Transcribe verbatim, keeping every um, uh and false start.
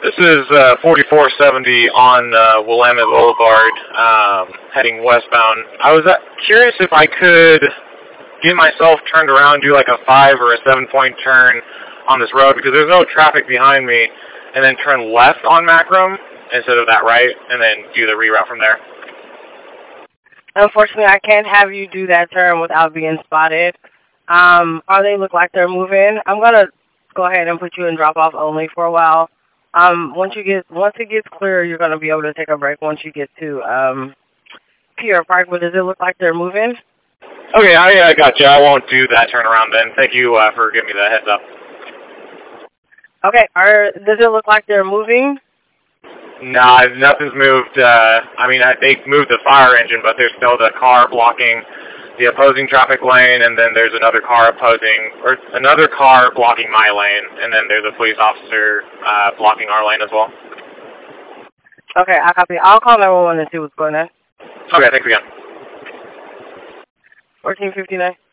This is uh, forty-four seventy on uh, Willamette Boulevard, um, heading westbound. I was uh, curious if I could get myself turned around, do like a five or a seven-point turn on this road, because there's no traffic behind me, and then turn left on Macrum instead of that right, and then do the reroute from there. Unfortunately, I can't have you do that turn without being spotted. Um, or they look like they're moving. I'm going to go ahead and put you in drop-off only for a while. Um, once you get, once it gets clear, you're going to be able to take a break once you get to um, Pier Park. But does it look like they're moving? Okay, I uh, got you. I won't do that turnaround then. Thank you uh, for giving me the heads up. Okay, are, does it look like they're moving? Nah, nothing's moved. Uh, I mean, I, they moved the fire engine, but there's still the car blocking the opposing traffic lane, and then there's another car opposing, or another car blocking my lane, and then there's a police officer uh, blocking our lane as well. Okay, I copy. I'll call nine one one and see what's going on. Okay, thanks again. fourteen fifty-nine.